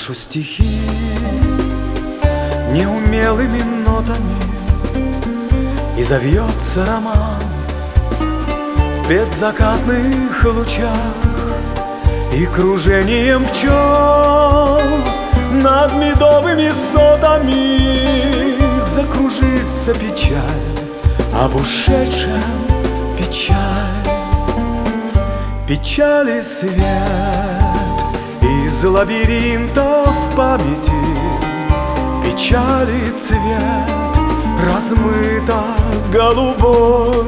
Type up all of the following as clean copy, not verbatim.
брошу стихи неумелыми нотами, и завьется романс в предзакатных лучах и кружением пчел над медовыми сотами закружится печаль об ушедшем, печаль. Печали свет из лабиринтов памяти, печали цвет размыто голубой,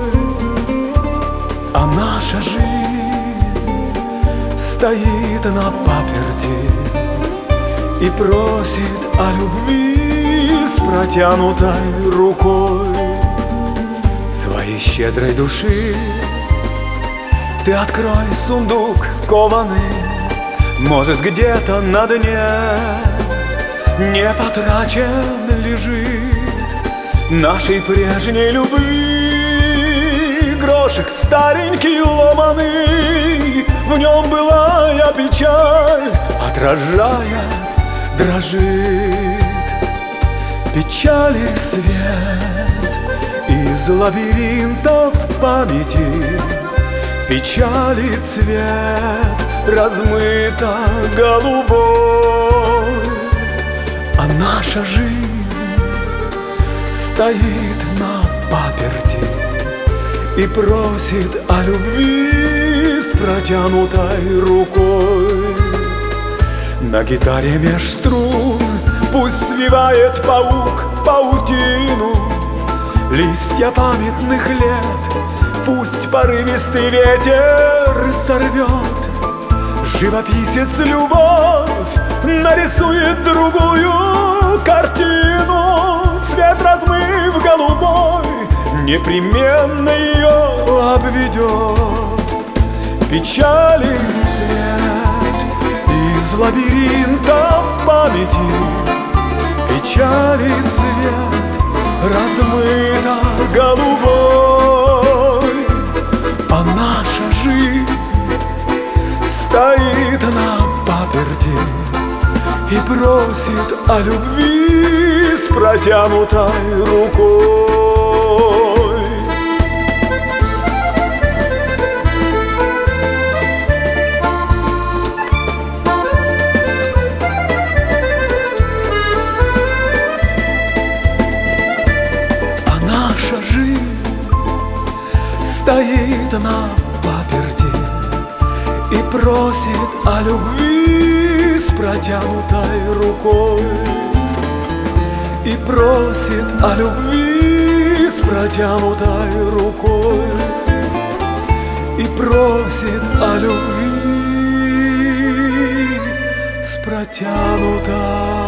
а наша жизнь стоит на паперти и просит о любви с протянутой рукой. Своей щедрой души ты открой сундук кованый, может, где-то на дне не потрачен лежит нашей прежней любви грошек старенький ломаный. В нем былая печаль, отражаясь, дрожит. Печали свет из лабиринтов памяти, печали цвет размыто голубой, а наша жизнь стоит на паперти и просит о любви с протянутой рукой. На гитаре меж струн пусть свивает паук паутину, листья памятных лет пусть порывистый ветер сорвет. Живописец любовь нарисует другую картину, цвет размыв голубой непременно ее обведет. Печали свет из лабиринтов памяти, печали цвет размыто голубой, а наша жизнь стоит на паперти и просит о любви с протянутой рукой. Стоит на паперти и просит о любви с протянутой рукой, и просит о любви с протянутой рукой, и просит о любви с протянутой